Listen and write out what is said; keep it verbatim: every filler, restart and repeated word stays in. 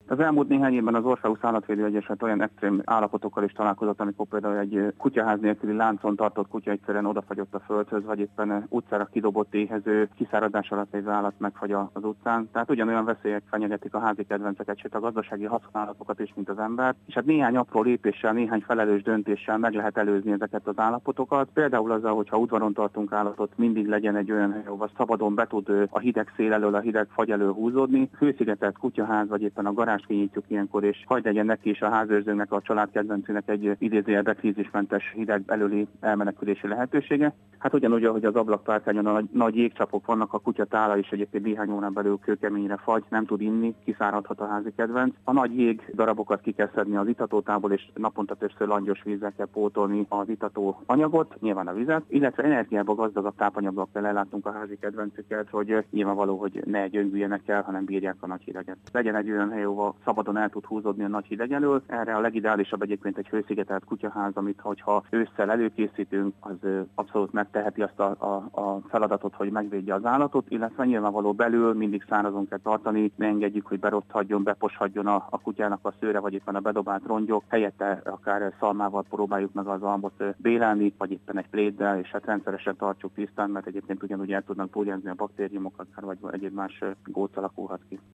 Az elmúlt néhány évben az Orpheus Állatvédő Egyesület olyan extrém állapotokkal is találkozott, amikor például egy kutyaház nélküli láncon tartott kutya egyszerűen odafagyott a földhöz, vagy éppen utcára kidobott éhező, kiszáradás alatt egy állat megfagy az utcán. Tehát ugyanolyan veszélyek fenyegetik a házi kedvenceket, sőt a gazdasági használatokat is, mint az ember. És hát néhány apró lépéssel, néhány felelős döntéssel meg lehet előzni ezeket az állapotokat. Például azzal, hogyha udvaron tartunk állatot, mindig legyen egy olyan hely, ahol szabadon be tud a hideg szél elől, a hideg fagy elől húzódni. Hőszigetelt kutyaház, vagy éppen a garást kinyitjuk ilyenkor, és hagy legyen neki és a házőrzőnek, a család kedvencének egy idézőjelben krízismentes hideg előli elmenekülési lehetősége. Hát ugyanúgy, ahogy az ablakpárkányon a nagy, nagy jégcsapok vannak, a kutya tála is egyébként néhány órán belül kőkeményre fagy, nem tud inni, kiszáradhat a házi kedvenc. A nagy jég darabokat ki kell szedni az itatótából, és naponta többször langyos vízzel kell pótolni az itató anyagot, nyilván a vizet, illetve energiába gazdagabb tápanyaggal kell ellátnunk a házi kedvencüket, hogy nyilvánvaló, hogy ne gyöngüljenek el, hanem bírják a nagy hideget. Legyen egy olyan hely, ahol szabadon el tud húzódni a nagy hideg elől. Erre a legideálisabb egyébként egy hőszigetelt kutyaház, amit hogyha ősszel előkészítünk, az abszolút megteheti azt a, a, a feladatot, hogy megvédje az állatot, illetve nyilvánvaló belül mindig szárazon kell tartani, ne engedjük, hogy berothadjon, beposhagyjon a, a kutyának a szőre, vagy éppen a bedobált rongyok, helyette akár szalmával próbáljuk meg az almot bélelni, vagy éppen egy pléddel, és hát rendszeresen tartsuk tisztán, mert egyébként ugyanúgy el tudnak burjánzni a baktériumok, akár vagy egyéb más góc alakulhat ki.